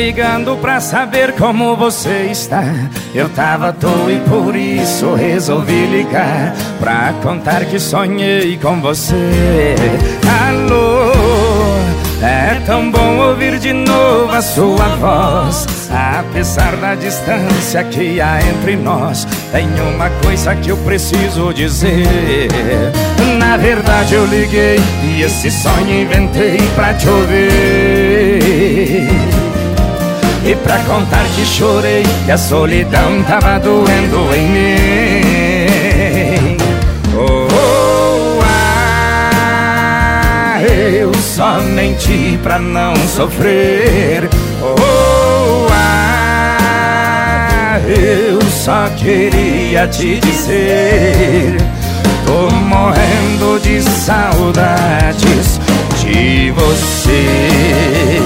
ligando pra saber como você está. Eu tava à toa e por isso resolvi ligar pra contar que sonhei com você. Alô, é tão bom ouvir de novo a sua voz. Apesar da distância que há entre nós, tem uma coisa que eu preciso dizer. Na verdade eu liguei e esse sonho inventei pra te ouvir, e pra contar que chorei, que a solidão tava doendo em mim. Oh, eu só menti pra não sofrer. Oh, eu só queria te dizer, tô morrendo de saudades de você.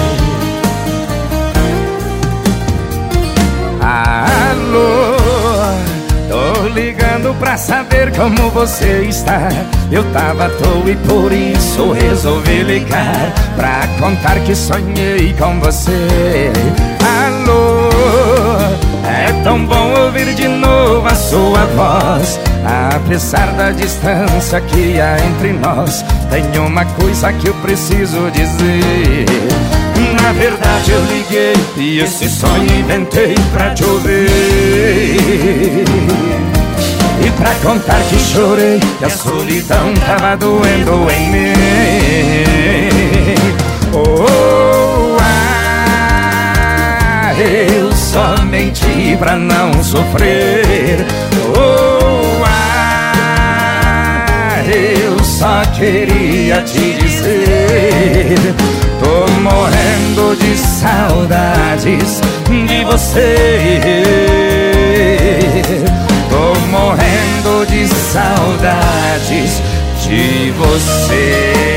Alô, tô ligando pra saber como você está. Eu tava à toa e por isso resolvi ligar pra contar que sonhei com você. Alô, é tão bom ouvir de novo a sua voz. Apesar da distância que há entre nós, tem uma coisa que eu preciso dizer. Na verdade eu liguei e esse sonho inventei pra te ouvir, e pra contar que chorei, que a solidão tava doendo em mim. Oh, eu só menti pra não sofrer. Oh, eu só queria te dizer, tô morrendo de saudades de você. Tô morrendo de saudades de você.